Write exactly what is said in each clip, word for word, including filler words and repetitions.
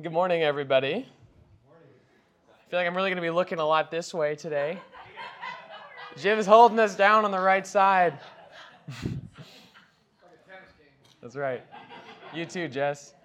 Good morning, everybody. I feel like I'm really going to be looking a lot this way today. Jim's holding us down on the right side. That's right. You too, Jess.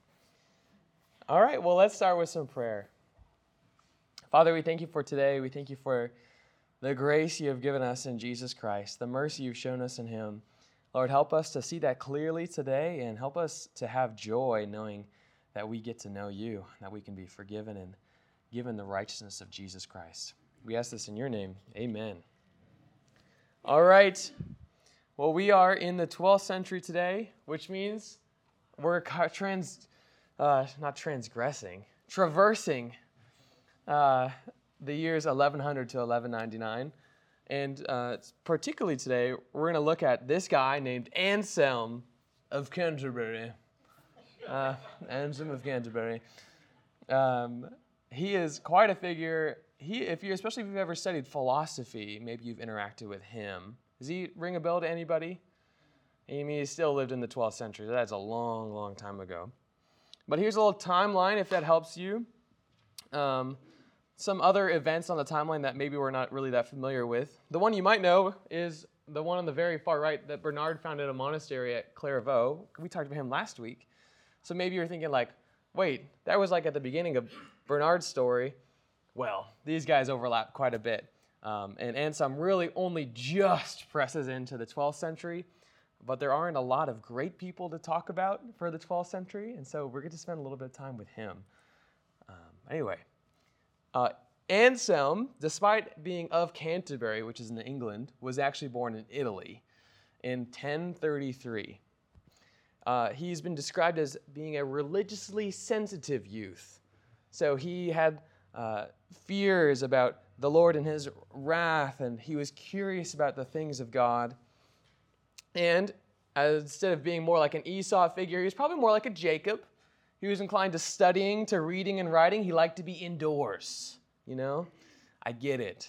All right, well, let's start with some prayer. Father, we thank you for today. We thank you for the grace you have given us in Jesus Christ, the mercy you've shown us in him. Lord, help us to see that clearly today and help us to have joy knowing that we get to know you, that we can be forgiven and given the righteousness of Jesus Christ. We ask this in your name. Amen. All right. Well, we are in the twelfth century today, which means we're trans, uh, not transgressing, traversing uh, the years eleven hundred to eleven ninety-nine. And uh, particularly today, we're going to look at this guy named Anselm of Canterbury. Uh, Anselm of Canterbury. Um, he is quite a figure. He, if you, especially if you've ever studied philosophy, maybe you've interacted with him. Does he ring a bell to anybody? I mean, he still lived in the twelfth century. That's a long, long time ago. But here's a little timeline, if that helps you. Um, some other events on the timeline that maybe we're not really that familiar with. The one you might know is the one on the very far right that Bernard founded a monastery at Clairvaux. We talked about him last week. So maybe you're thinking like, wait, that was like at the beginning of Bernard's story. Well, these guys overlap quite a bit. Um, and Anselm really only just presses into the twelfth century, but there aren't a lot of great people to talk about for the twelfth century, and so we're going to spend a little bit of time with him. Um, anyway, uh, Anselm, despite being of Canterbury, which is in England, was actually born in Italy in ten thirty-three. Uh, he's been described as being a religiously sensitive youth. So he had uh, fears about the Lord and his wrath, and he was curious about the things of God. And uh, instead of being more like an Esau figure, he was probably more like a Jacob. He was inclined to studying, to reading and writing. He liked to be indoors, you know? I get it.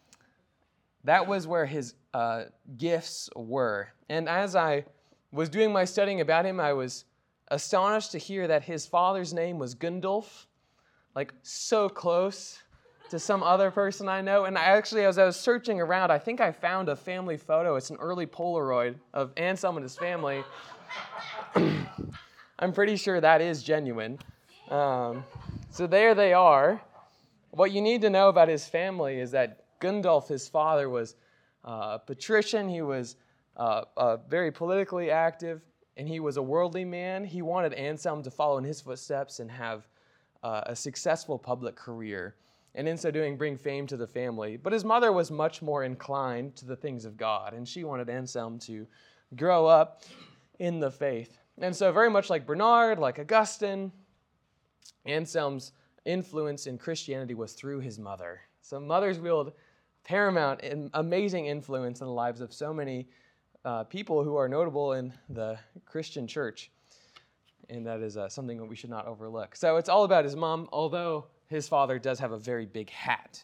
That was where his uh, gifts were. And as I was doing my studying about him, I was astonished to hear that his father's name was Gundulf, like so close to some other person I know. And I actually, as I was searching around, I think I found a family photo. It's an early Polaroid of Anselm and his family. I'm pretty sure that is genuine. Um, so there they are. What you need to know about his family is that Gundulf, his father, was uh, a patrician. He was Uh, uh, very politically active, and he was a worldly man. He wanted Anselm to follow in his footsteps and have uh, a successful public career, and in so doing, bring fame to the family. But his mother was much more inclined to the things of God, and she wanted Anselm to grow up in the faith. And so very much like Bernard, like Augustine, Anselm's influence in Christianity was through his mother. So mothers wield paramount and amazing influence in the lives of so many Uh, people who are notable in the Christian church. And that is uh, something that we should not overlook. So it's all about his mom, although his father does have a very big hat.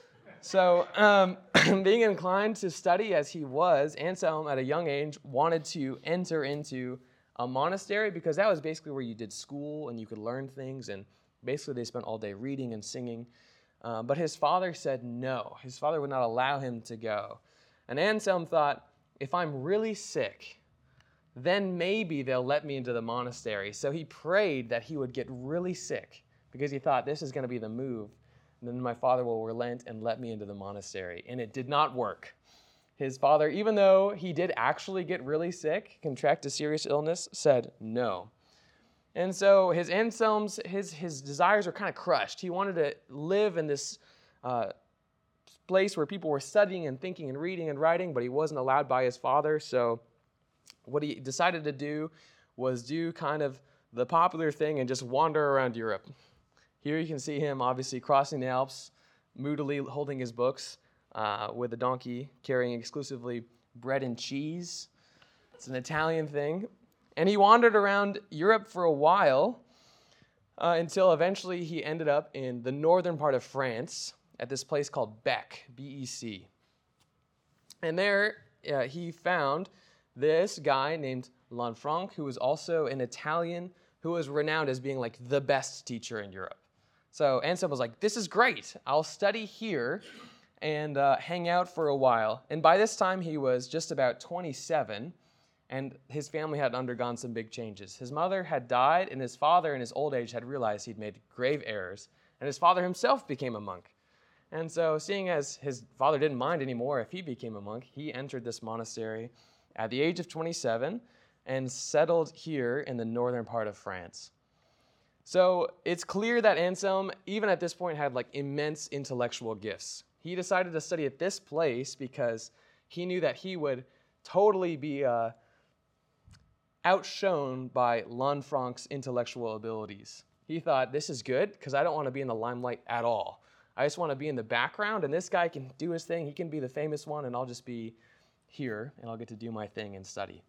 So um, being inclined to study as he was, Anselm at a young age wanted to enter into a monastery because that was basically where you did school and you could learn things. And basically they spent all day reading and singing. Um, but his father said no. His father would not allow him to go. And Anselm thought, if I'm really sick, then maybe they'll let me into the monastery. So he prayed that he would get really sick because he thought this is going to be the move. And then my father will relent and let me into the monastery. And it did not work. His father, even though he did actually get really sick, contract a serious illness, said no. And so his Anselm's, his, his desires were kind of crushed. He wanted to live in this uh, place where people were studying and thinking and reading and writing, but he wasn't allowed by his father. So what he decided to do was do kind of the popular thing and just wander around Europe. Here you can see him obviously crossing the Alps, moodily holding his books uh, with a donkey, carrying exclusively bread and cheese. It's an Italian thing. And he wandered around Europe for a while uh, until eventually he ended up in the northern part of France, at this place called Bec, B E C. And there uh, he found this guy named Lanfranc, who was also an Italian who was renowned as being like the best teacher in Europe. So Anselm was like, this is great. I'll study here and uh, hang out for a while. And by this time, he was just about twenty-seven, and his family had undergone some big changes. His mother had died, and his father in his old age had realized he'd made grave errors, and his father himself became a monk. And so seeing as his father didn't mind anymore if he became a monk, he entered this monastery at the age of twenty-seven and settled here in the northern part of France. So it's clear that Anselm, even at this point, had like immense intellectual gifts. He decided to study at this place because he knew that he would totally be uh, outshone by Lanfranc's intellectual abilities. He thought, this is good because I don't want to be in the limelight at all. I just want to be in the background, and this guy can do his thing. He can be the famous one, and I'll just be here, and I'll get to do my thing and study.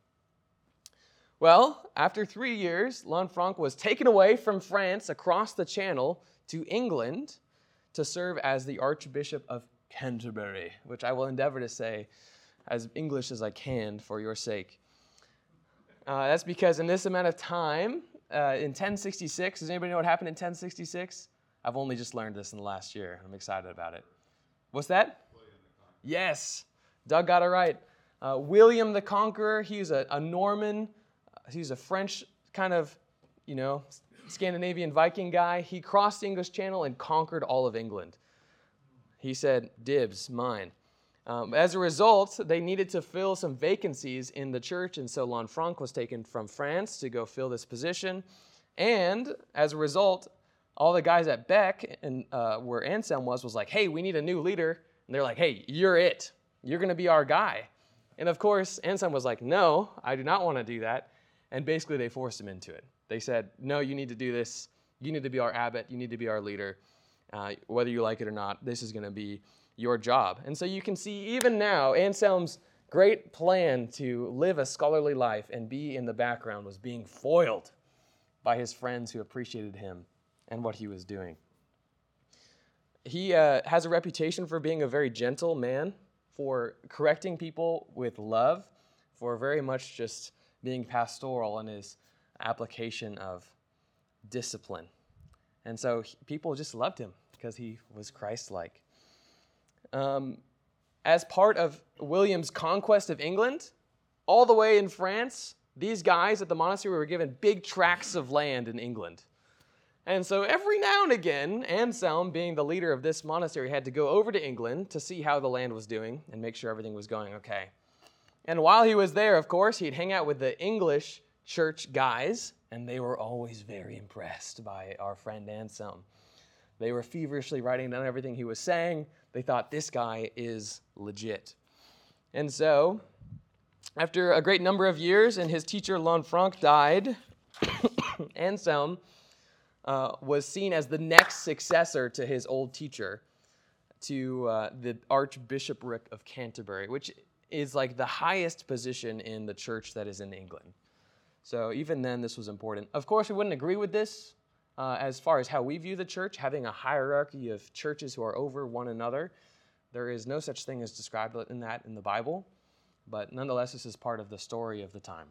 Well, after three years, Lanfranc was taken away from France across the Channel to England to serve as the Archbishop of Canterbury, which I will endeavor to say as English as I can for your sake. Uh, that's because in this amount of time, uh, in ten sixty-six, does anybody know what happened in ten sixty-six? I've only just learned this in the last year. I'm excited about it. What's that? Yes, Doug got it right. Uh, William the Conqueror, he's a, a Norman. He's a French kind of, you know, Scandinavian Viking guy. He crossed the English Channel and conquered all of England. He said, dibs, mine. Um, as a result, they needed to fill some vacancies in the church, and so Lanfranc was taken from France to go fill this position. And as a result, all the guys at Beck, and uh, where Anselm was, was like, hey, we need a new leader. And they're like, hey, you're it. You're going to be our guy. And of course, Anselm was like, no, I do not want to do that. And basically, they forced him into it. They said, no, you need to do this. You need to be our abbot. You need to be our leader. Uh, whether you like it or not, this is going to be your job. And so you can see even now, Anselm's great plan to live a scholarly life and be in the background was being foiled by his friends who appreciated him and what he was doing. He uh, has a reputation for being a very gentle man, for correcting people with love, for very much just being pastoral in his application of discipline. And so he, people just loved him because he was Christ-like. Um, as part of William's conquest of England, all the way in France, these guys at the monastery were given big tracts of land in England. And so every now and again, Anselm, being the leader of this monastery, had to go over to England to see how the land was doing and make sure everything was going okay. And while he was there, of course, he'd hang out with the English church guys, and they were always very impressed by our friend Anselm. They were feverishly writing down everything he was saying. They thought, this guy is legit. And so, after a great number of years and his teacher Lanfranc died, Anselm uh, was seen as the next successor to his old teacher, to uh, the Archbishopric of Canterbury, which is like the highest position in the church that is in England. So even then, this was important. Of course, we wouldn't agree with this uh, as far as how we view the church, having a hierarchy of churches who are over one another. There is no such thing as described in that in the Bible, but nonetheless, this is part of the story of the time.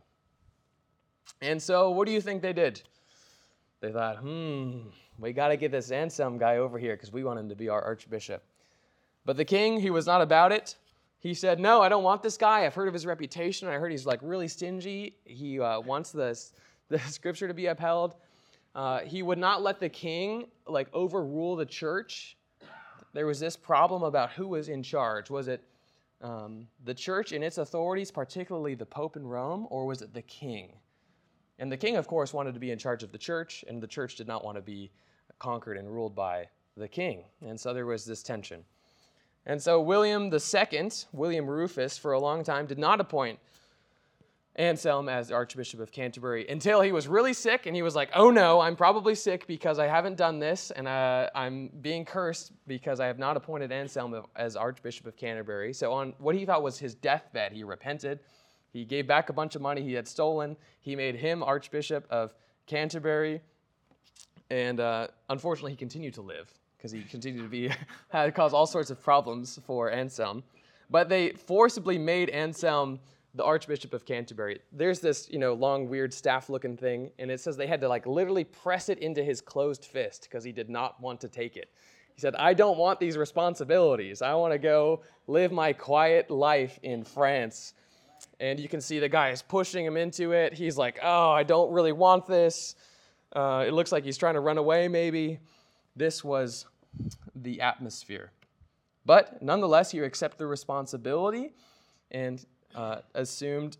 And so what do you think they did? They thought, hmm, we got to get this Anselm guy over here because we want him to be our archbishop. But the king, he was not about it. He said, no, I don't want this guy. I've heard of his reputation. I heard he's like really stingy. He uh, wants the, the scripture to be upheld. Uh, he would not let the king like overrule the church. There was this problem about who was in charge. Was it um, the church and its authorities, particularly the Pope in Rome, or was it the king? And the king, of course, wanted to be in charge of the church, and the church did not want to be conquered and ruled by the king. And so there was this tension. And so William the Second, William Rufus, for a long time did not appoint Anselm as Archbishop of Canterbury until he was really sick, and he was like, oh no, I'm probably sick because I haven't done this, and uh, I'm being cursed because I have not appointed Anselm as Archbishop of Canterbury. So on what he thought was his deathbed, he repented. He gave back a bunch of money he had stolen. He made him Archbishop of Canterbury, and uh, unfortunately he continued to live, because he continued to be, had caused all sorts of problems for Anselm. But they forcibly made Anselm the Archbishop of Canterbury. There's this, you know, long, weird staff-looking thing, and it says they had to like literally press it into his closed fist because he did not want to take it. He said, I don't want these responsibilities. I want to go live my quiet life in France. And you can see the guy is pushing him into it. He's like, oh, I don't really want this. Uh, it looks like he's trying to run away, maybe. This was the atmosphere. But nonetheless, he accepted the responsibility and uh, assumed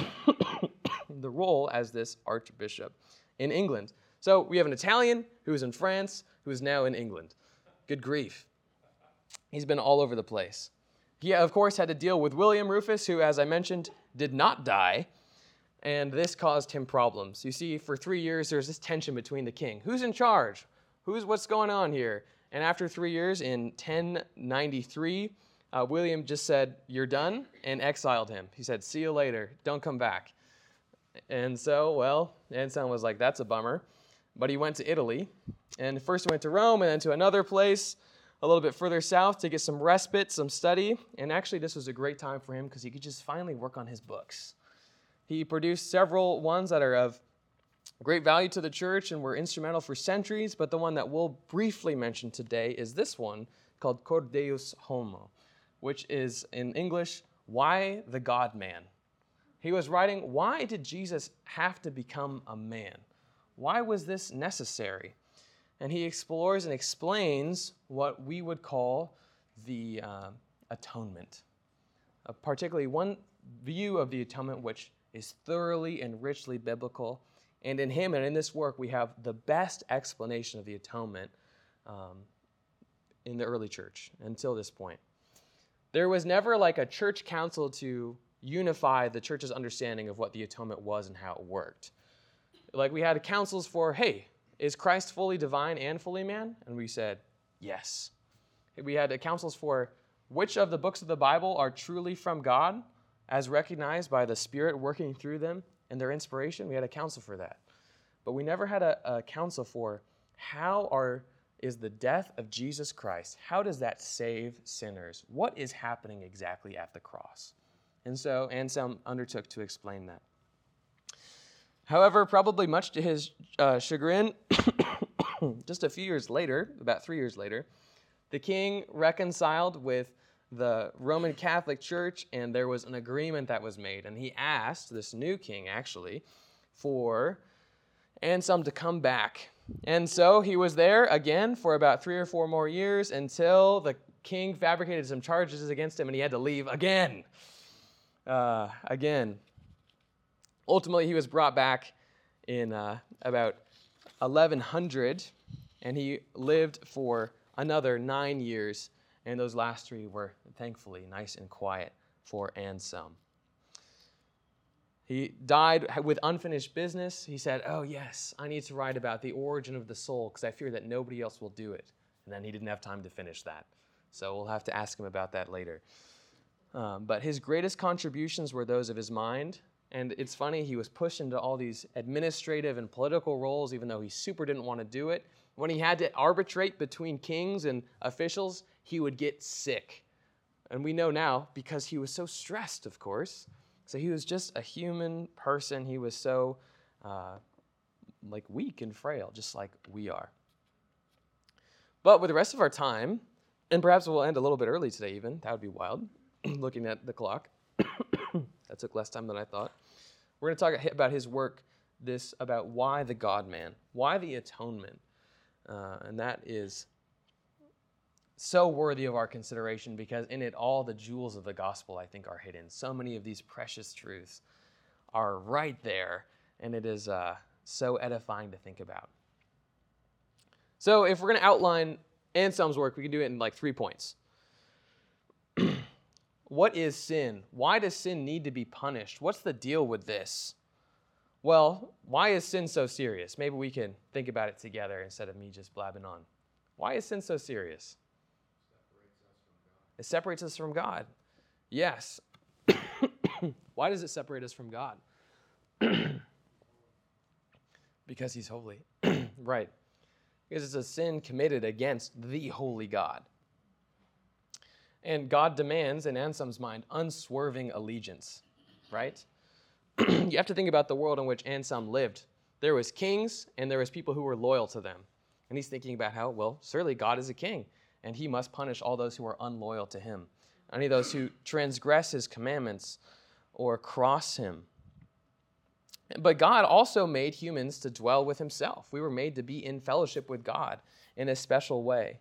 the role as this archbishop in England. So we have an Italian who is in France, who is now in England. Good grief. He's been all over the place. He, of course, had to deal with William Rufus, who, as I mentioned, did not die, and this caused him problems. You see, for three years, there's this tension between the king. Who's in charge? Who's what's going on here? And after three years, in ten ninety-three, uh, William just said, you're done, and exiled him. He said, see you later. Don't come back. And so, well, Anselm was like, that's a bummer. But he went to Italy, and first he went to Rome, and then to another place a little bit further south to get some respite, some study. And actually, this was a great time for him because he could just finally work on his books. He produced several ones that are of great value to the church and were instrumental for centuries, but the one that we'll briefly mention today is this one called Cor Deus Homo, which is, in English, Why the God-Man? He was writing, why did Jesus have to become a man? Why was this necessary? And he explores and explains what we would call the uh, atonement, uh, particularly one view of the atonement which is thoroughly and richly biblical. And in him and in this work, we have the best explanation of the atonement um, in the early church until this point. There was never like a church council to unify the church's understanding of what the atonement was and how it worked. Like we had councils for, hey, is Christ fully divine and fully man? And we said, yes. We had councils for which of the books of the Bible are truly from God, as recognized by the Spirit working through them and their inspiration. We had a council for that. But we never had a, a council for how are, is the death of Jesus Christ, how does that save sinners? What is happening exactly at the cross? And so Anselm undertook to explain that. However, probably much to his uh, chagrin, just a few years later, about three years later, the king reconciled with the Roman Catholic Church, and there was an agreement that was made. And he asked this new king, actually, for Anselm to come back. And so he was there again for about three or four more years until the king fabricated some charges against him, and he had to leave again. Uh, again. Ultimately, he was brought back in uh, about eleven hundred, and he lived for another nine years, and those last three were thankfully nice and quiet for Anselm. He died with unfinished business. He said, oh yes, I need to write about the origin of the soul because I fear that nobody else will do it. And then he didn't have time to finish that. So we'll have to ask him about that later. Um, but his greatest contributions were those of his mind. And it's funny, he was pushed into all these administrative and political roles, even though he super didn't want to do it. When he had to arbitrate between kings and officials, he would get sick. And we know now, because he was so stressed, of course. So he was just a human person. He was so uh, like weak and frail, just like we are. But with the rest of our time, and perhaps we'll end a little bit early today even, that would be wild, looking at the clock. That took less time than I thought. We're going to talk about his work, this about why the God-man, why the atonement. Uh, and that is so worthy of our consideration because in it all the jewels of the gospel, I think, are hidden. So many of these precious truths are right there, and it is uh, so edifying to think about. So if we're going to outline Anselm's work, we can do it in like three points. What is sin? Why does sin need to be punished? What's the deal with this? Well, why is sin so serious? Maybe we can think about it together instead of me just blabbing on. Why is sin so serious? It separates us from God. Yes. Why does it separate us from God? Because he's holy. Right. Because it's a sin committed against the holy God. And God demands, in Anselm's mind, unswerving allegiance. right? You have to think about the world in which Anselm lived. There was kings, and there was people who were loyal to them. And he's thinking about how, well, certainly God is a king, and he must punish all those who are unloyal to him, any of those who transgress his commandments or cross him. But God also made humans to dwell with himself. We were made to be in fellowship with God in a special way.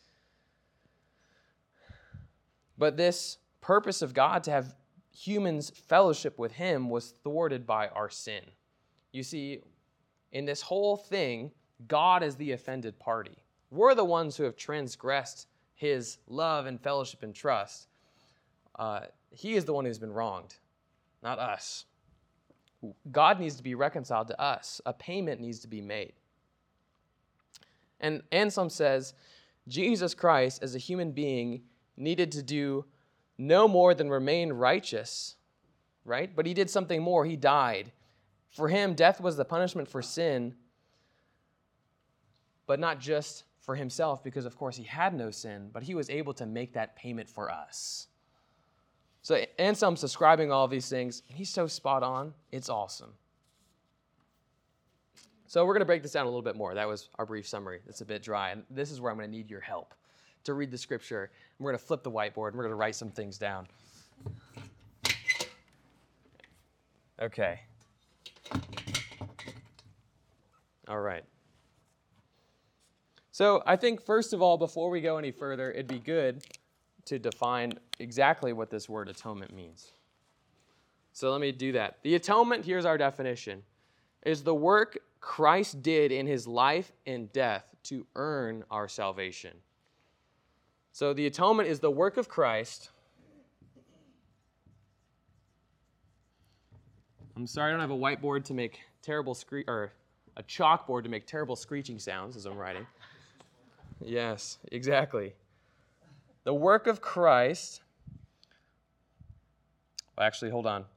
But this purpose of God to have humans fellowship with him was thwarted by our sin. You see, in this whole thing, God is the offended party. We're the ones who have transgressed his love and fellowship and trust. Uh, he is the one who's been wronged, not us. God needs to be reconciled to us. A payment needs to be made. And Anselm says, Jesus Christ, as a human being, needed to do no more than remain righteous, right? But he did something more. He died. For him, death was the punishment for sin, but not just for himself, because of course he had no sin, but he was able to make that payment for us. So Anselm's describing all of these things, and he's so spot on. It's awesome. So we're going to break this down a little bit more. That was our brief summary. It's a bit dry, and this is where I'm going to need your help to read the scripture. And we're going to flip the whiteboard, and we're going to write some things down. Okay. All right. So I think, first of all, before we go any further, it'd be good to define exactly what this word atonement means. So let me do that. The atonement, here's our definition, is the work Christ did in his life and death to earn our salvation. So the atonement is the work of Christ. I'm sorry I don't have a whiteboard to make terrible scree- or a chalkboard to make terrible screeching sounds as I'm writing. Yes, exactly. The work of Christ. Well, actually, hold on.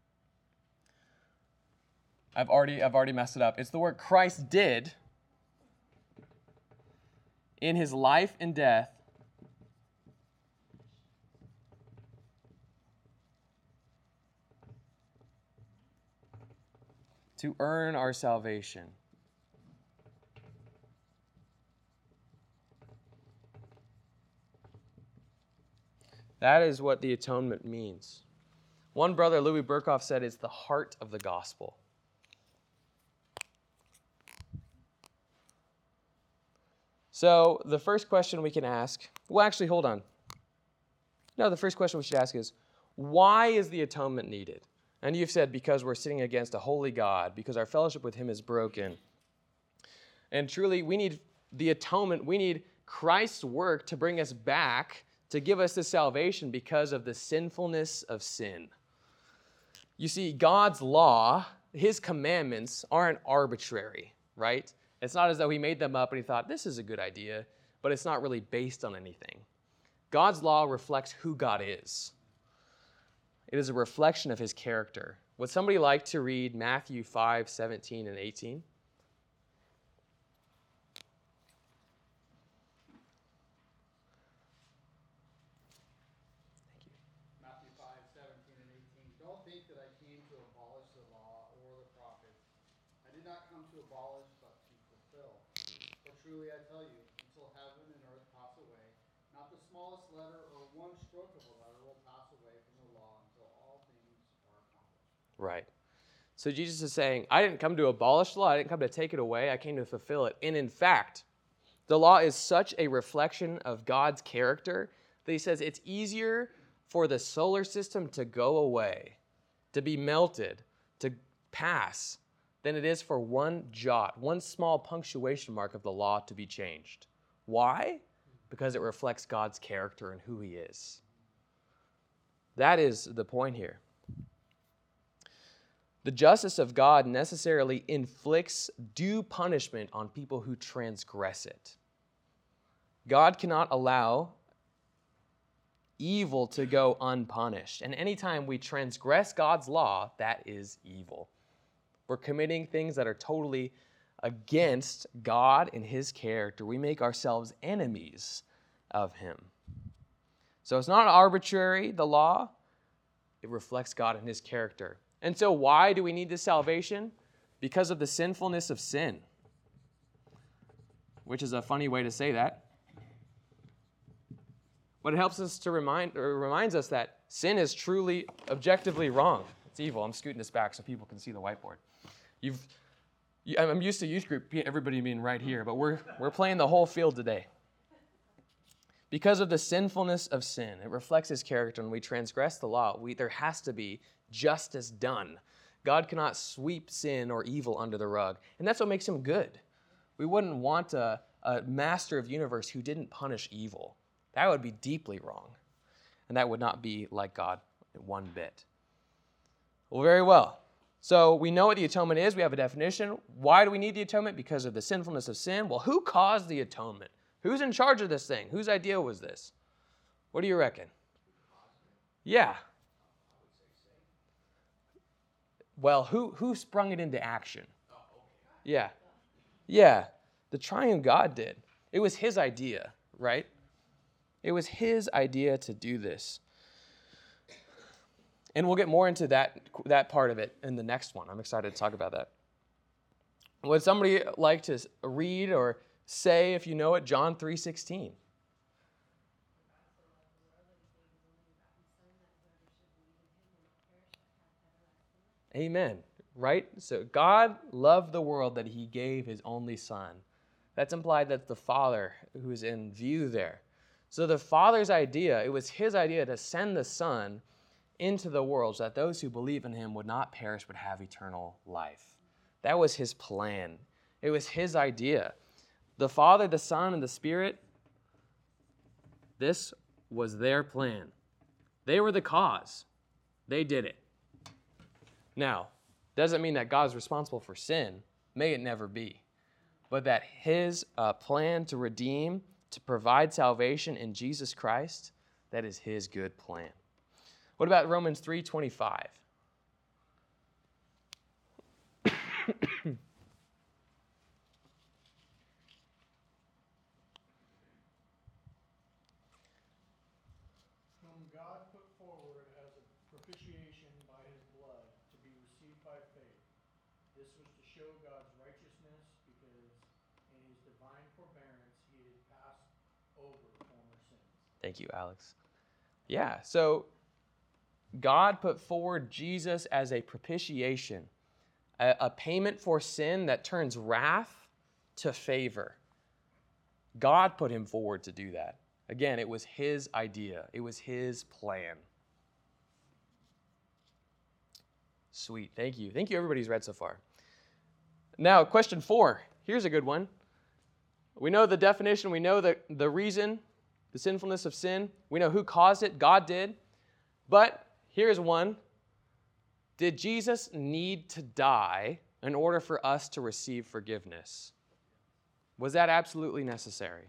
I've already I've already messed it up. It's the work Christ did in his life and death to earn our salvation. That is what the atonement means. One brother, Louis Berkhoff, said it's the heart of the gospel. So the first question we can ask, well, actually, hold on. No, the first question we should ask is, why is the atonement needed? And you've said, because we're sitting against a holy God, because our fellowship with him is broken. And truly, we need the atonement, we need Christ's work to bring us back, to give us the salvation because of the sinfulness of sin. You see, God's law, his commandments, aren't arbitrary, right? It's not as though he made them up and he thought, this is a good idea, but it's not really based on anything. God's law reflects who God is. It is a reflection of his character. Would somebody like to read Matthew five, seventeen and eighteen? Matthew five, seventeen and eighteen. Don't think that I came to abolish the law or the prophets. I did not come to abolish, but to fulfill. For truly I tell you, until heaven and earth pass away, not the smallest letter or one stroke of a letter will pass away from the law until all things are accomplished. Right. So Jesus is saying, I didn't come to abolish the law. I didn't come to take it away. I came to fulfill it. And in fact, the law is such a reflection of God's character that he says it's easier for the solar system to go away, to be melted, to pass, than it is for one jot, one small punctuation mark of the law to be changed. Why? Because it reflects God's character and who he is. That is the point here. The justice of God necessarily inflicts due punishment on people who transgress it. God cannot allow evil to go unpunished. And anytime we transgress God's law, that is evil. We're committing things that are totally against God and his character. We make ourselves enemies of him. So it's not arbitrary, the law. It reflects God and his character. And so why do we need this salvation? Because of the sinfulness of sin. Which is a funny way to say that. But it helps us to remind, or reminds us that sin is truly, objectively wrong. It's evil. I'm scooting this back so people can see the whiteboard. You've, you, I'm used to youth group, everybody being right here, but we're we're playing the whole field today. Because of the sinfulness of sin, it reflects his character. When we transgress the law, we, there has to be justice done. God cannot sweep sin or evil under the rug, and that's what makes him good. We wouldn't want a, a master of the universe who didn't punish evil. That would be deeply wrong, and that would not be like God one bit. Well, very well. So we know what the atonement is. We have a definition. Why do we need the atonement? Because of the sinfulness of sin. Well, who caused the atonement? Who's in charge of this thing? Whose idea was this? What do you reckon? Yeah. Well, who, who sprung it into action? Yeah. Yeah. The triune God did. It was his idea, right? It was his idea to do this. And we'll get more into that, that part of it in the next one. I'm excited to talk about that. Would somebody like to read or say, if you know it, John three sixteen? Amen. Right? So God loved the world that he gave his only son. That's implied that the Father who is in view there. So the Father's idea, it was his idea to send the Son into the world so that those who believe in him would not perish but have eternal life. That was his plan. It was his idea. The Father, the Son, and the Spirit, this was their plan. They were the cause. They did it. Now, doesn't mean that God's responsible for sin. May it never be. But that his uh, plan to redeem, to provide salvation in Jesus Christ, that is his good plan. What about Romans three twenty-five? Whom God put forward as a propitiation by his blood to be received by faith. This was to show God's righteousness, because in his divine forbearance he had passed over former sins. Thank you, Alex. Yeah, so God put forward Jesus as a propitiation, a, a payment for sin that turns wrath to favor. God put him forward to do that. Again, it was his idea. It was his plan. Sweet. Thank you. Thank you, everybody who's read so far. Now, question four. Here's a good one. We know the definition. We know the, the reason, the sinfulness of sin. We know who caused it. God did. But here's one. Did Jesus need to die in order for us to receive forgiveness? Was that absolutely necessary?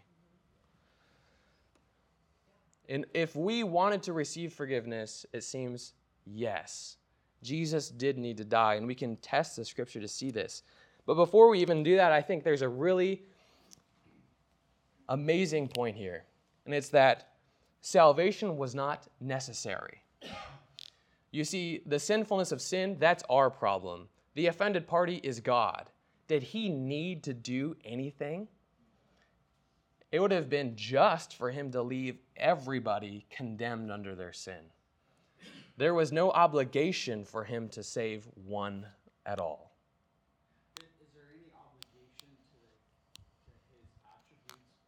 And if we wanted to receive forgiveness, it seems yes. Jesus did need to die, and we can test the scripture to see this. But before we even do that, I think there's a really amazing point here, and it's that salvation was not necessary. You see, the sinfulness of sin, that's our problem. The offended party is God. Did he need to do anything? It would have been just for him to leave everybody condemned under their sin. There was no obligation for him to save one at all. Is there any obligation to, to his attributes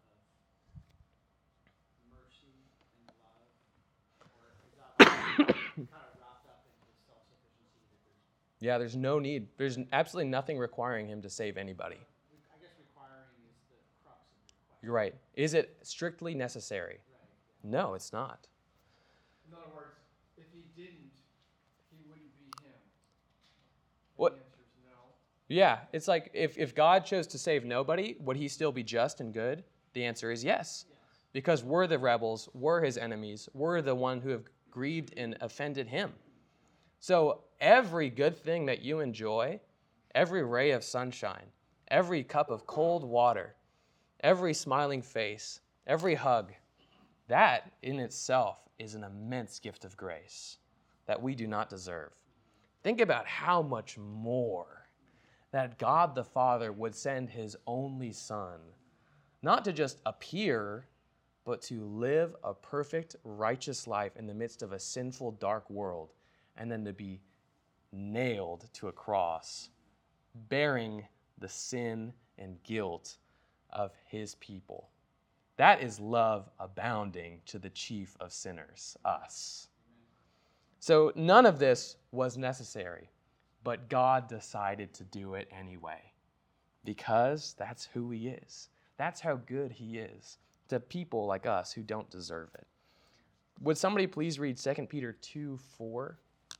of mercy and love? Or is that kind of wrapped up in his self-sufficiency? That there's, Yeah, there's no need. There's absolutely nothing requiring him to save anybody. I guess requiring is the crux of your question. You're right. Is it strictly necessary? Right. No, it's not. In other words, if he didn't, he wouldn't be him. And What? The answer is no. Yeah, it's like if, if God chose to save nobody, would he still be just and good? The answer is yes. Yes. Because we're the rebels, we're his enemies, we're the one who have grieved and offended him. So every good thing that you enjoy, every ray of sunshine, every cup of cold water, every smiling face, every hug, that in itself is an immense gift of grace. that we do not deserve. Think about how much more that God the Father would send his only Son, not to just appear, but to live a perfect, righteous life in the midst of a sinful, dark world, and then to be nailed to a cross, bearing the sin and guilt of his people. That is love abounding to the chief of sinners, us. So none of this was necessary, but God decided to do it anyway, because that's who he is. That's how good he is to people like us who don't deserve it. Would somebody please read Second Peter two four?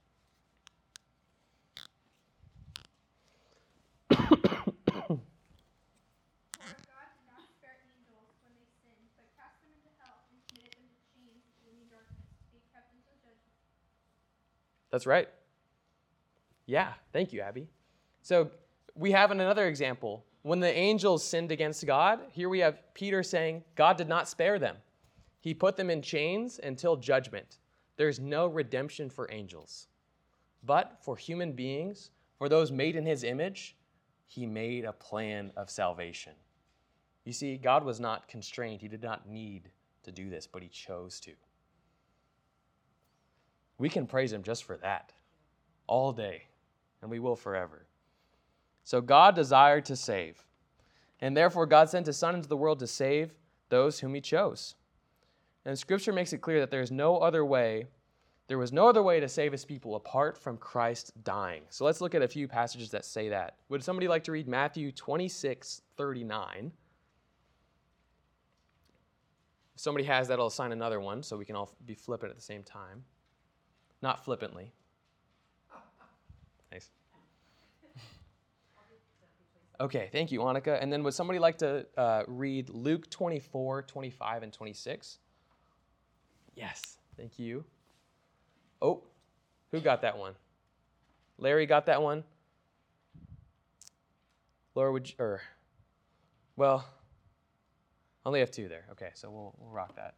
That's right. Yeah, thank you, Abby. So we have another example. When the angels sinned against God, here we have Peter saying God did not spare them. He put them in chains until judgment. There's no redemption for angels. But for human beings, for those made in his image, he made a plan of salvation. You see, God was not constrained. He did not need to do this, but he chose to. We can praise him just for that all day, and we will forever. So God desired to save, and therefore God sent his Son into the world to save those whom he chose. And Scripture makes it clear that there is no other way, there was no other way to save his people apart from Christ dying. So let's look at a few passages that say that. Would somebody like to read Matthew twenty-six thirty-nine? If somebody has that, I'll assign another one so we can all be flippant at the same time. Not flippantly. Nice. Okay, thank you, Annika. And then would somebody like to uh, read Luke twenty-four, twenty-five, and twenty-six? Yes, thank you. Oh, who got that one? Larry got that one? Laura, would you, or, well, I only have two there. Okay, so we'll, we'll rock that.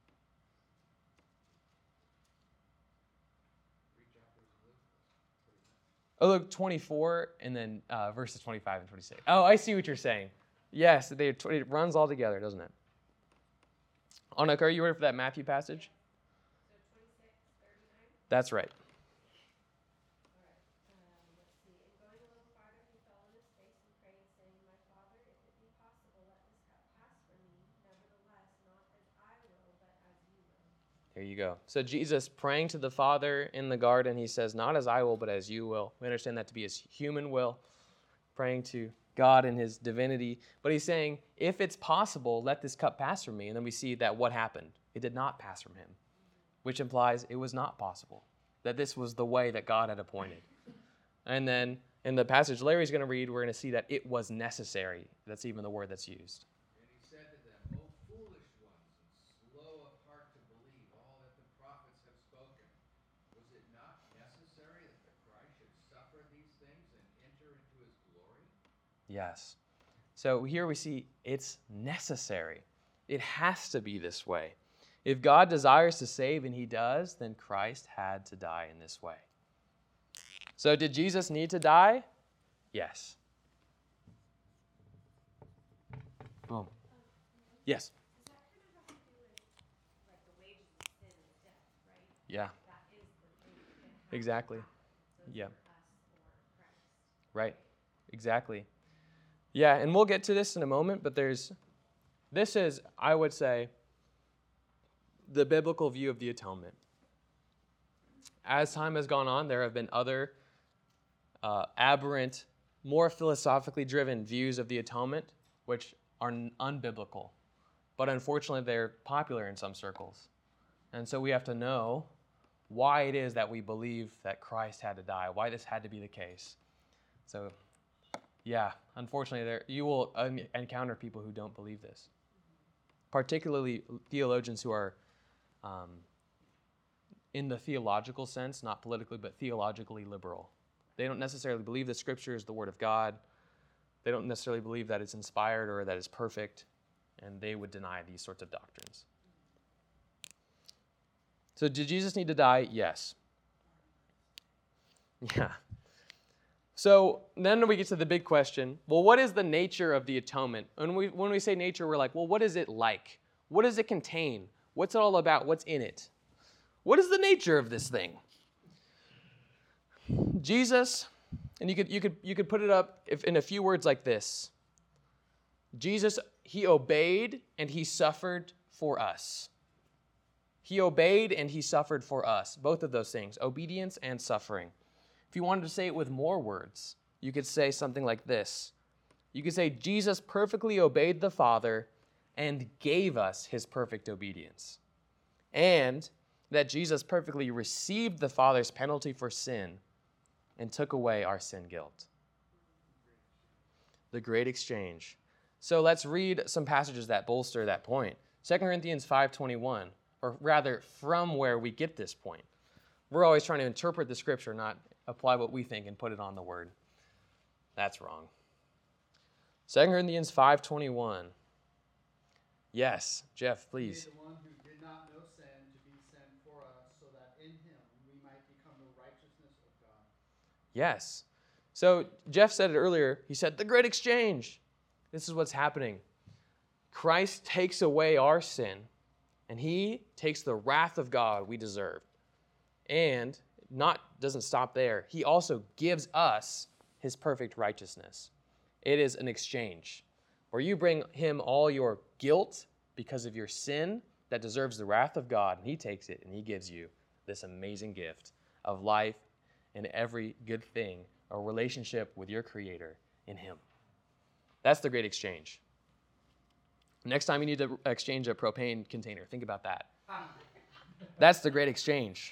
Oh, look, twenty-four, and then uh, verses twenty-five and twenty-six. Oh, I see what you're saying. Yes, they, it runs all together, doesn't it? Annika, are you ready for that Matthew passage? So twenty-six, thirty-nine? That's right. All right. Um, let's see. And going a little farther, he fell on his face and prayed, saying, My Father, if it be possible, let this cup pass from me. Nevertheless, not as I will, but as you will. There you go. So Jesus praying to the Father in the garden, he says, not as I will, but as you will. We understand that to be his human will, praying to God in his divinity. But he's saying, if it's possible, let this cup pass from me. And then we see that what happened? It did not pass from him, which implies it was not possible, that this was the way that God had appointed. And then in the passage Larry's going to read, we're going to see that it was necessary. That's even the word that's used. And he said to them, O foolish ones, and slow of heart to believe all that the prophets have spoken. Was it not necessary that the Christ should suffer these things and enter into his glory? Yes. So here we see it's necessary. It has to be this way. If God desires to save, and he does, then Christ had to die in this way. So did Jesus need to die? Yes. Boom. Yes. Does that kind of have to do with, like, the wages of sin is death, right? Yeah. That is the thing. It has Exactly. to happen. So it's Yeah. for us or Christ. Right. Exactly. Yeah, and we'll get to this in a moment, but there's, this is, I would say, the biblical view of the atonement. As time has gone on, there have been other uh, aberrant, more philosophically driven views of the atonement, which are unbiblical. But unfortunately, they're popular in some circles. And so we have to know why it is that we believe that Christ had to die, why this had to be the case. So, yeah, unfortunately, there you will un- encounter people who don't believe this, particularly theologians who are um, in the theological sense, not politically, but theologically liberal. They don't necessarily believe that Scripture is the Word of God. They don't necessarily believe that it's inspired or that it's perfect, and they would deny these sorts of doctrines. So did Jesus need to die? Yes. Yeah. So then we get to the big question. Well, what is the nature of the atonement? When we, when we say nature, we're like, well, what is it like? What does it contain? What's it all about? What's in it? What is the nature of this thing? Jesus, and you could, you could, you could put it up if, in a few words like this. Jesus, he obeyed and he suffered for us. He obeyed and he suffered for us. Both of those things, obedience and suffering. If you wanted to say it with more words, you could say something like this. You could say, Jesus perfectly obeyed the Father and gave us his perfect obedience. And that Jesus perfectly received the Father's penalty for sin and took away our sin guilt. The great exchange. So let's read some passages that bolster that point. Second Corinthians five twenty-one, or rather, from where we get this point. We're always trying to interpret the scripture, not apply what we think and put it on the word. That's wrong. Second Corinthians five twenty-one. Yes, Jeff, please. He made the one who did not know sin to be sin for us, so that in him we might become the righteousness of God. Yes. So Jeff said it earlier. He said, the great exchange. This is what's happening. Christ takes away our sin, and he takes the wrath of God we deserve. And not doesn't stop there. He also gives us his perfect righteousness. It is an exchange where you bring him all your guilt because of your sin that deserves the wrath of God, and he takes it and he gives you this amazing gift of life and every good thing, a relationship with your Creator in him. That's the great exchange. Next time you need to exchange a propane container, think about that. That's the great exchange.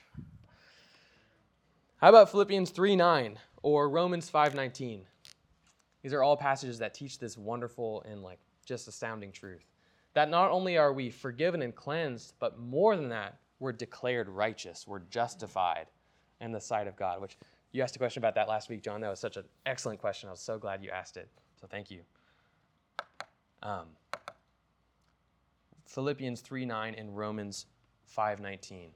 How about Philippians three nine or Romans five nineteen? These are all passages that teach this wonderful and like just astounding truth. That not only are we forgiven and cleansed, but more than that, we're declared righteous. We're justified in the sight of God, which you asked a question about that last week, John. That was such an excellent question. I was so glad you asked it. So thank you. Um, Philippians three nine and Romans five nineteen.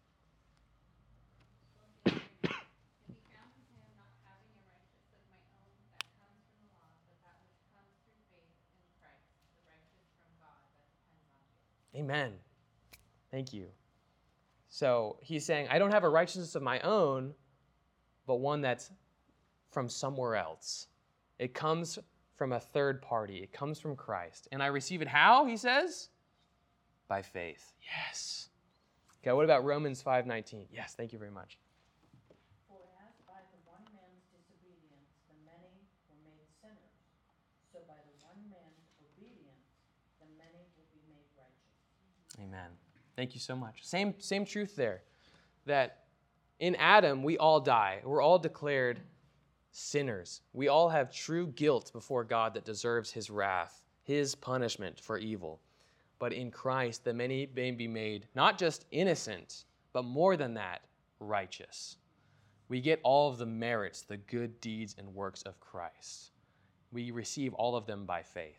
Amen. Thank you. So he's saying, I don't have a righteousness of my own, but one that's from somewhere else. It comes from a third party. It comes from Christ. And I receive it how, he says? By faith. Yes. Okay, what about Romans five nineteen? Yes, thank you very much. For as by the one man's disobedience the many were made sinners, so by the one man's obedience the many will be made righteous. Amen. Thank you so much. Same, same truth there, that in Adam we all die. We're all declared sinners. We all have true guilt before God that deserves his wrath, his punishment for evil. But in Christ, the many may be made not just innocent, but more than that, righteous. We get all of the merits, the good deeds and works of Christ. We receive all of them by faith.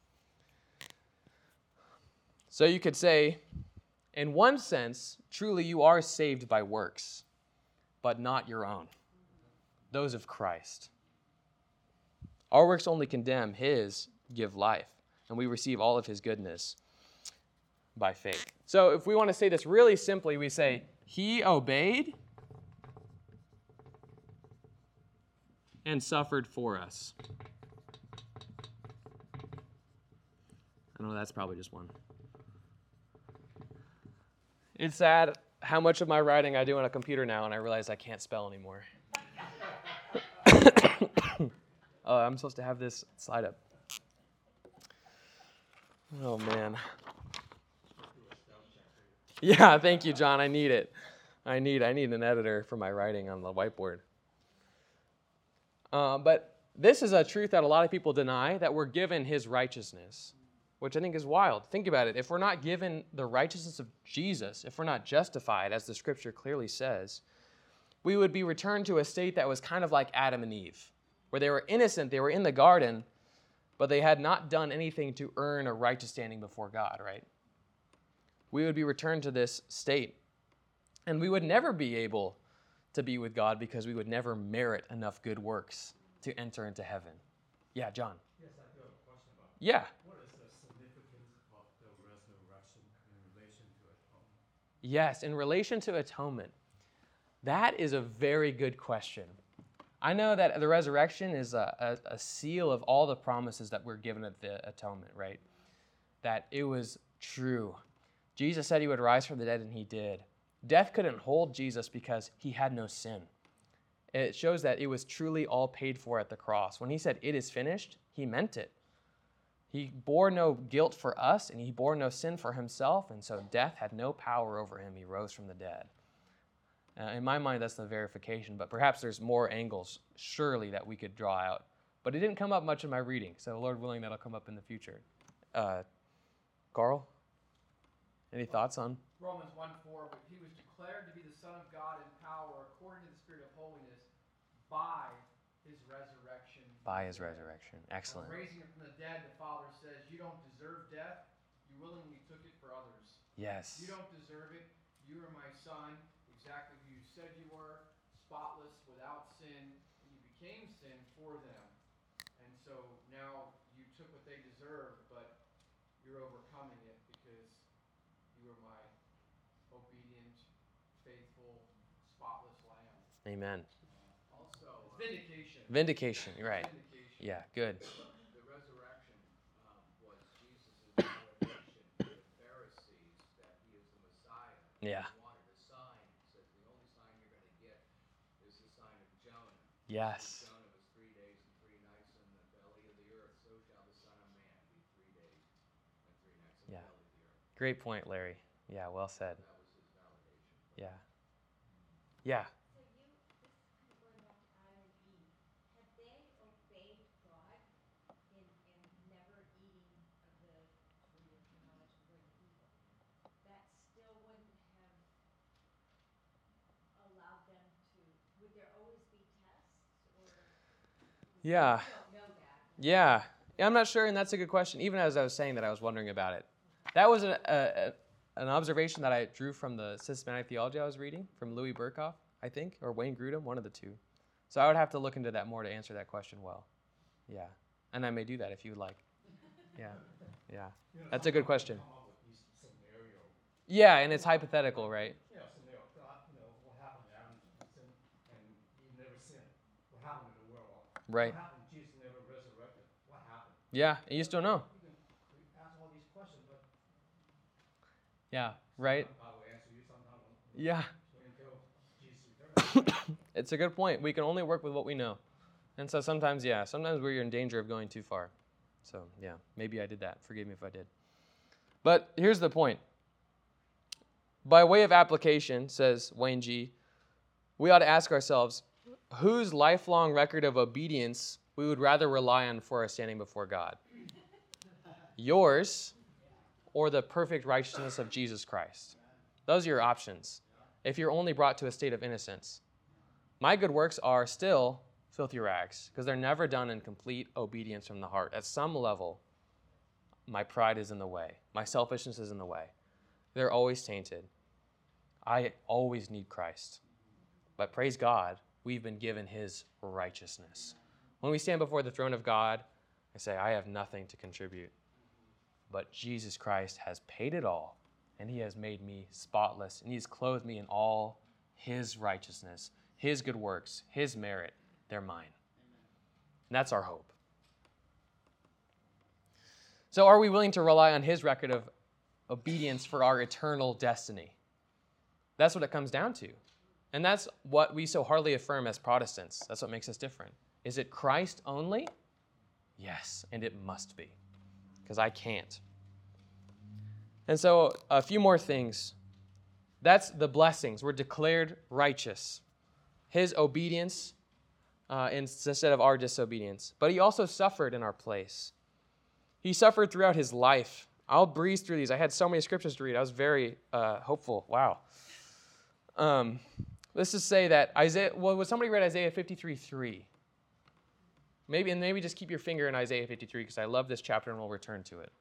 So you could say, in one sense, truly you are saved by works, but not your own, those of Christ. Our works only condemn, his give life, and we receive all of his goodness by faith. So if we want to say this really simply, we say, he obeyed and suffered for us. I know that's probably just one. It's sad how much of my writing I do on a computer now, and I realize I can't spell anymore. Oh, I'm supposed to have this slide up. Oh, man. Yeah, thank you, John. I need it. I need I need an editor for my writing on the whiteboard. Uh, but this is a truth that a lot of people deny, that we're given his righteousness, which I think is wild. Think about it. If we're not given the righteousness of Jesus, if we're not justified, as the scripture clearly says, we would be returned to a state that was kind of like Adam and Eve, where they were innocent, they were in the garden, but they had not done anything to earn a righteous standing before God, right? We would be returned to this state, and we would never be able to be with God because we would never merit enough good works to enter into heaven. Yeah, John. Yes, I do have a question about it. Yeah. What is the significance of the resurrection in relation to atonement? Yes, in relation to atonement. That is a very good question. I know that the resurrection is a, a, a seal of all the promises that we're given at the atonement, right? That it was true. Jesus said he would rise from the dead, and he did. Death couldn't hold Jesus because he had no sin. It shows that it was truly all paid for at the cross. When he said, "It is finished," he meant it. He bore no guilt for us, and he bore no sin for himself, and so death had no power over him. He rose from the dead. Uh, in my mind, that's the verification, but perhaps there's more angles, surely, that we could draw out. But it didn't come up much in my reading, so Lord willing, that'll come up in the future. Uh, Carl, any thoughts on? Romans one four, but he was declared to be the Son of God in power according to the Spirit of holiness by his resurrection. By his resurrection. Excellent. And raising him from the dead, the Father says, you don't deserve death. You willingly took it for others. Yes. You don't deserve it. You are my Son, exactly who you said you were, spotless, without sin, and you became sin for them. And so now you took what they deserved, but you're overcoming it because you are my obedient, faithful, spotless lamb. Amen. Also, It's vindication. Vindication, you're right. Vindication. Yeah, good. the resurrection um, was Jesus' validation to the Pharisees that he is the Messiah. Yeah. They wanted a sign. He says the only sign you're going to get is the sign of Jonah. Yes. Jonah was three days and three nights in the belly of the earth. So shall the Son of Man be three days and three nights in Yeah. the belly of the earth. Great point, Larry. Yeah, well said. That was his validation. Yeah. Yeah. So you, this is kind of going back to Adam and Eve. Had they obeyed God in, in never eating of the tree of knowledge of good and evil, that still wouldn't have allowed them to, would there always be tests, or? Yeah. You don't know that. Yeah. Yeah, I'm not sure, and that's a good question. Even as I was saying that, I was wondering about it. That was a, a, a, an observation that I drew from the systematic theology I was reading, from Louis Burkhoff, I think, or Wayne Grudem, one of the two. So I would have to look into that more to answer that question well. Yeah. And I may do that if you would like. Yeah. Yeah. You know, That's a good sometimes question. we come up with these scenario. Yeah, and it's hypothetical, right? Yeah, scenario. God, you know, what happened to Adam and sin, and he never sinned. What happened to the world? Right. What happened? Jesus never resurrected. What happened? Yeah, and you still know. You can we ask all these questions, but Yeah, right? I will answer you sometime when, Yeah. until Jesus returns. It's a good point. We can only work with what we know. And so sometimes, yeah, sometimes we're in danger of going too far. So, yeah, maybe I did that. Forgive me if I did. But here's the point. By way of application, says Wayne G., we ought to ask ourselves, whose lifelong record of obedience we would rather rely on for our standing before God? Yours or the perfect righteousness of Jesus Christ? Those are your options if you're only brought to a state of innocence. My good works are still filthy rags because they're never done in complete obedience from the heart. At some level, my pride is in the way. My selfishness is in the way. They're always tainted. I always need Christ. But praise God, we've been given his righteousness. When we stand before the throne of God, I say, I have nothing to contribute. But Jesus Christ has paid it all, and he has made me spotless, and he's clothed me in all his righteousness, his good works, his merit. They're mine. And that's our hope. So are we willing to rely on his record of obedience for our eternal destiny? That's what it comes down to. And that's what we so hardly affirm as Protestants. That's what makes us different. Is it Christ only? Yes, and it must be, because I can't. And so a few more things. That's the blessings. We're declared righteous. His obedience uh, instead of our disobedience. But he also suffered in our place. He suffered throughout his life. I'll breeze through these. I had so many scriptures to read. I was very uh, hopeful. Wow. Um, let's just say that Isaiah, well, was somebody read Isaiah fifty-three three? Maybe, and maybe just keep your finger in Isaiah fifty-three because I love this chapter and we'll return to it.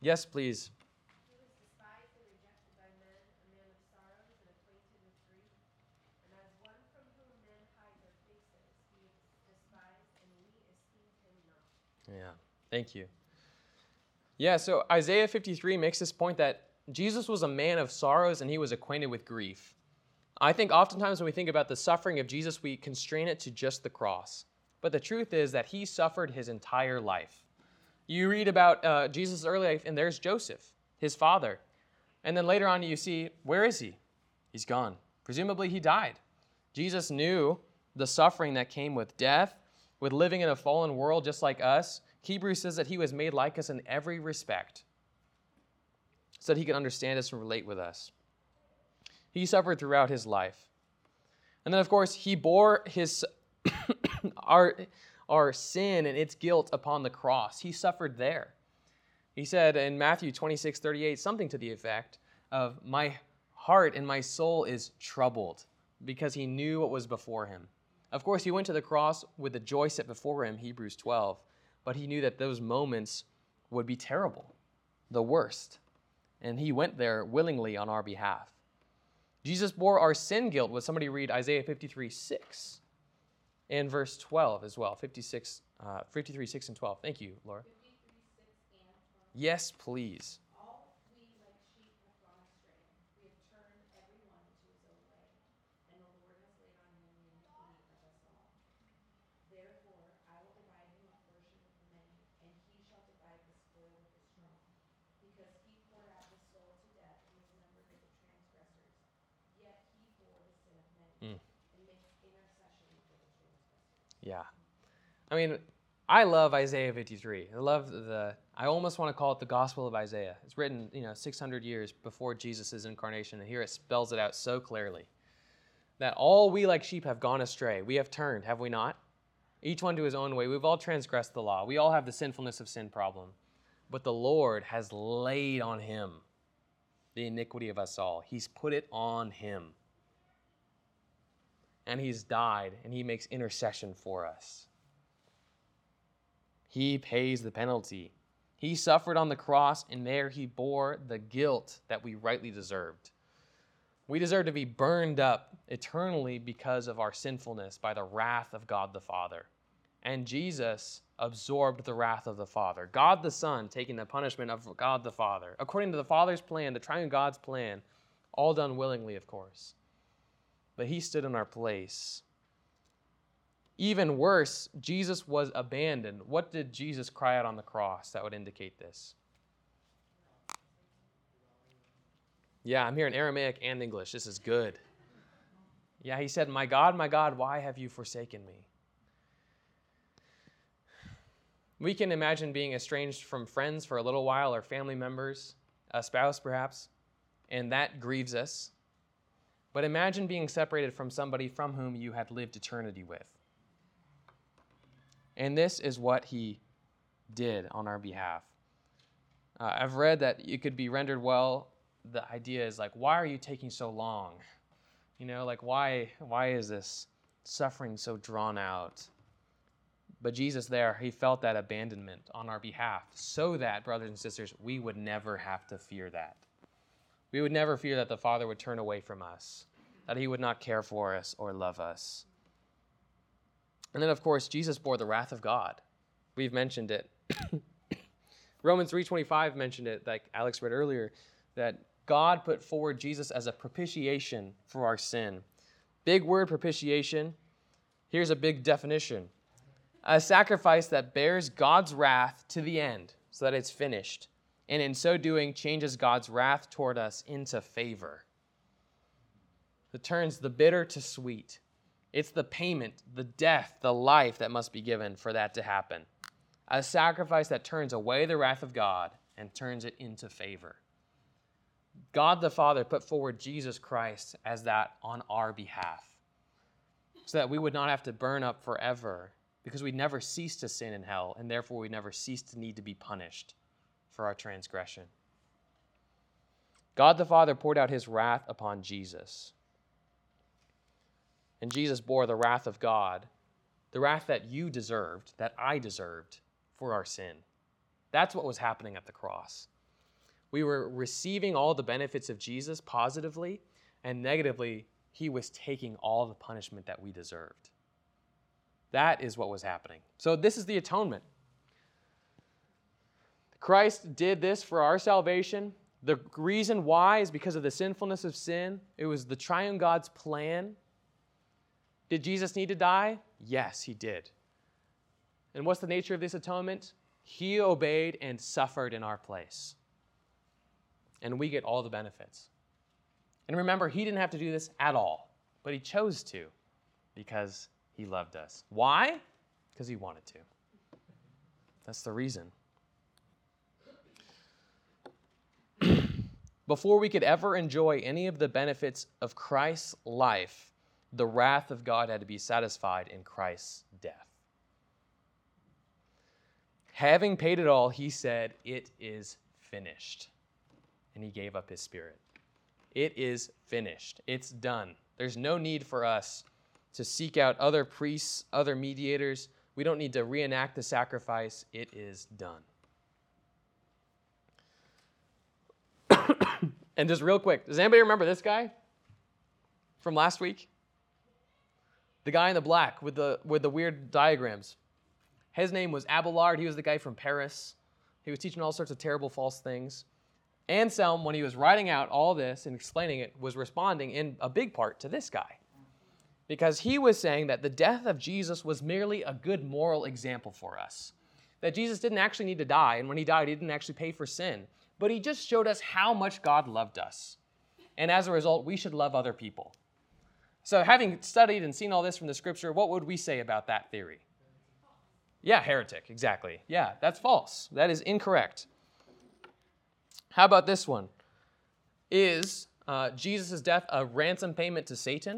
Yes, please. He was despised and rejected by men, a man of sorrows and acquainted with grief. And as one from whom men hide their faces, he was despised, and we esteemed him not. Yeah, thank you. Yeah, so Isaiah fifty-three makes this point that Jesus was a man of sorrows and he was acquainted with grief. I think oftentimes when we think about the suffering of Jesus, we constrain it to just the cross. But the truth is that he suffered his entire life. You read about uh, Jesus' early life, and there's Joseph, his father. And then later on you see, where is he? He's gone. Presumably he died. Jesus knew the suffering that came with death, with living in a fallen world just like us. Hebrews says that he was made like us in every respect, so that he could understand us and relate with us. He suffered throughout his life. And then, of course, he bore his our, our sin and its guilt upon the cross. He suffered there. He said in Matthew twenty-six thirty-eight something to the effect of, my heart and my soul is troubled, because he knew what was before him. Of course, he went to the cross with the joy set before him, Hebrews twelve, but he knew that those moments would be terrible, the worst. And he went there willingly on our behalf. Jesus bore our sin guilt. Would somebody read Isaiah fifty-three six and verse twelve as well? fifty-six, uh, fifty-three six and twelve. Thank you, Laura. fifty-three six and twelve. Yes, please. All we like sheep have gone astray. We have turned every one to his own way, and the Lord has laid on him the iniquity of us all. Therefore, I will divide him a portion with the many, and he shall divide the spoil with the strong. Because he poured out his soul to death and was numbered with the transgressors, yet he bore the sin of many, Mm. and makes intercession for the transgressors. Yeah. I mean, I love Isaiah fifty-three. I love the, I almost want to call it the Gospel of Isaiah. It's written, you know, six hundred years before Jesus' incarnation, and here it spells it out so clearly. That all we like sheep have gone astray. We have turned, have we not? Each one to his own way. We've all transgressed the law. We all have the sinfulness of sin problem. But the Lord has laid on him the iniquity of us all. He's put it on him. And he's died, and he makes intercession for us. He pays the penalty. He suffered on the cross, and there he bore the guilt that we rightly deserved. We deserve to be burned up eternally because of our sinfulness by the wrath of God the Father. And Jesus absorbed the wrath of the Father. God the Son taking the punishment of God the Father, according to the Father's plan, the triune God's plan, all done willingly, of course. But he stood in our place. Even worse, Jesus was abandoned. What did Jesus cry out on the cross that would indicate this? Yeah, I'm hearing Aramaic and English. This is good. Yeah, he said, my God, my God, why have you forsaken me? We can imagine being estranged from friends for a little while, or family members, a spouse perhaps, and that grieves us. But imagine being separated from somebody from whom you had lived eternity with. And this is what he did on our behalf. Uh, I've read that it could be rendered well. The idea is like, why are you taking so long? You know, like, why, why is this suffering so drawn out? But Jesus there, he felt that abandonment on our behalf so that, brothers and sisters, we would never have to fear that. We would never fear that the Father would turn away from us, that he would not care for us or love us. And then, of course, Jesus bore the wrath of God. We've mentioned it. Romans three twenty-five mentioned it, like Alex read earlier, that God put forward Jesus as a propitiation for our sin. Big word, propitiation. Here's a big definition. A sacrifice that bears God's wrath to the end so that it's finished, and in so doing changes God's wrath toward us into favor. It turns the bitter to sweet. It's the payment, the death, the life that must be given for that to happen. A sacrifice that turns away the wrath of God and turns it into favor. God the Father put forward Jesus Christ as that on our behalf, so that we would not have to burn up forever, because we'd never cease to sin in hell, and therefore we'd never cease to need to be punished for our transgression. God the Father poured out his wrath upon Jesus. And Jesus bore the wrath of God, the wrath that you deserved, that I deserved for our sin. That's what was happening at the cross. We were receiving all the benefits of Jesus positively, and negatively, he was taking all the punishment that we deserved. That is what was happening. So this is the atonement. Christ did this for our salvation. The reason why is because of the sinfulness of sin. It was the triune God's plan. Did Jesus need to die? Yes, he did. And what's the nature of this atonement? He obeyed and suffered in our place. And we get all the benefits. And remember, he didn't have to do this at all, but he chose to because he loved us. Why? Because he wanted to. That's the reason. Before we could ever enjoy any of the benefits of Christ's life, the wrath of God had to be satisfied in Christ's death. Having paid it all, he said, "It is finished." And he gave up his spirit. It is finished. It's done. There's no need for us to seek out other priests, other mediators. We don't need to reenact the sacrifice. It is done. And just real quick, does anybody remember this guy from last week? The guy in the black with the with the weird diagrams. His name was Abelard. He was the guy from Paris. He was teaching all sorts of terrible false things. Anselm, when he was writing out all this and explaining it, was responding in a big part to this guy. Because he was saying that the death of Jesus was merely a good moral example for us. That Jesus didn't actually need to die, and when he died, he didn't actually pay for sin. But he just showed us how much God loved us. And as a result, we should love other people. So having studied and seen all this from the scripture, what would we say about that theory? Yeah, heretic, exactly. Yeah, that's false. That is incorrect. How about this one? Is uh, Jesus' death a ransom payment to Satan?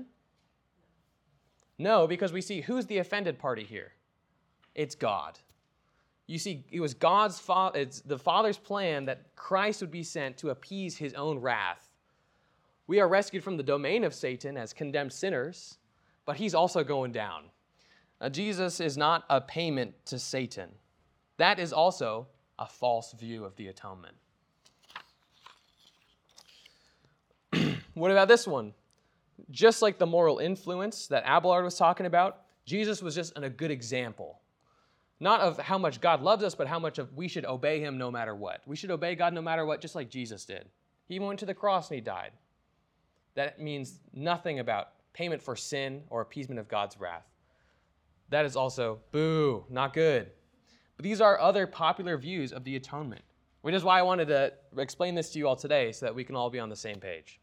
No, because we see who's the offended party here? It's God. You see, it was God's fa- it's the Father's plan that Christ would be sent to appease his own wrath. We are rescued from the domain of Satan as condemned sinners, but he's also going down. Now, Jesus is not a payment to Satan. That is also a false view of the atonement. What about this one? Just like the moral influence that Abelard was talking about, Jesus was just a good example. Not of how much God loves us, but how much of we should obey him no matter what. We should obey God no matter what, just like Jesus did. He even went to the cross and he died. That means nothing about payment for sin or appeasement of God's wrath. That is also, boo, not good. But these are other popular views of the atonement, which is why I wanted to explain this to you all today so that we can all be on the same page.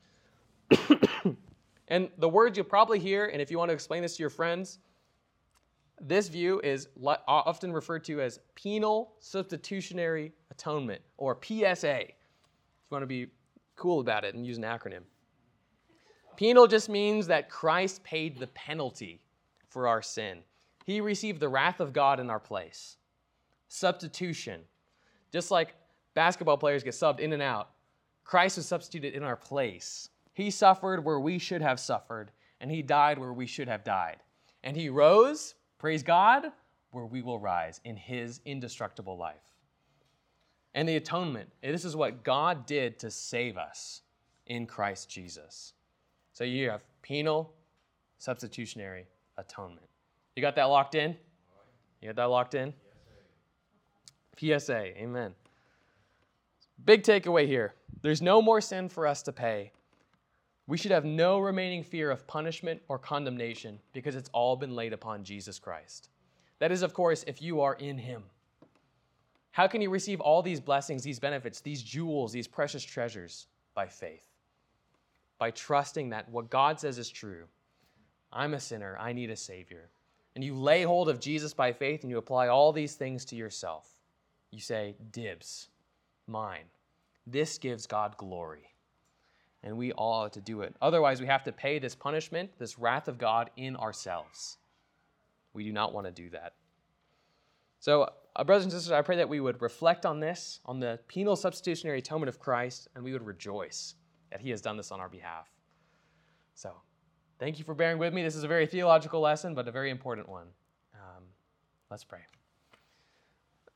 And the words you'll probably hear, and if you want to explain this to your friends, this view is often referred to as penal substitutionary atonement, or P S A, if you want to be cool about it and use an acronym. Penal just means that Christ paid the penalty for our sin. He received the wrath of God in our place. Substitution. Just like basketball players get subbed in and out, Christ was substituted in our place. He suffered where we should have suffered, and he died where we should have died. And he rose, praise God, where we will rise in his indestructible life. And the atonement, this is what God did to save us in Christ Jesus. So you have penal, substitutionary atonement. You got that locked in? You got that locked in? P S A, amen. Big takeaway here. There's no more sin for us to pay. We should have no remaining fear of punishment or condemnation because it's all been laid upon Jesus Christ. That is, of course, if you are in him. How can you receive all these blessings, these benefits, these jewels, these precious treasures? By faith. By trusting that what God says is true. I'm a sinner. I need a Savior. And you lay hold of Jesus by faith and you apply all these things to yourself. You say, dibs, mine. This gives God glory. And we all ought to do it. Otherwise, we have to pay this punishment, this wrath of God in ourselves. We do not want to do that. So, uh, brothers and sisters, I pray that we would reflect on this, on the penal substitutionary atonement of Christ, and we would rejoice that he has done this on our behalf. So, thank you for bearing with me. This is a very theological lesson, but a very important one. Um, let's pray.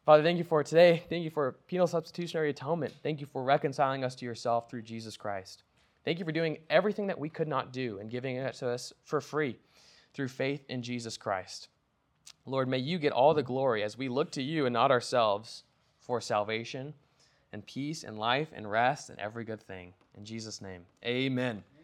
Father, thank you for today. Thank you for penal substitutionary atonement. Thank you for reconciling us to yourself through Jesus Christ. Thank you for doing everything that we could not do and giving it to us for free through faith in Jesus Christ. Lord, may you get all the glory as we look to you and not ourselves for salvation and peace and life and rest and every good thing. In Jesus' name, amen.